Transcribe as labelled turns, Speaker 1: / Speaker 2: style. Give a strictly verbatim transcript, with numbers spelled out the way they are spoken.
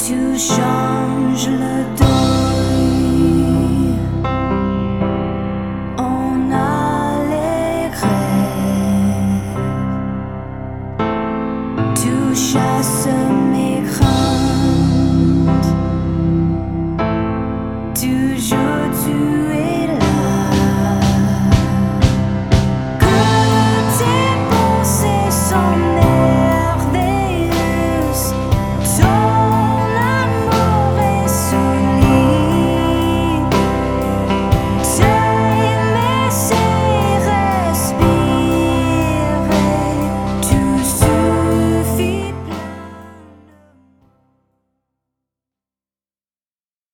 Speaker 1: Tu changes le deuil, on a les rêves. Tu chasses mes craintes.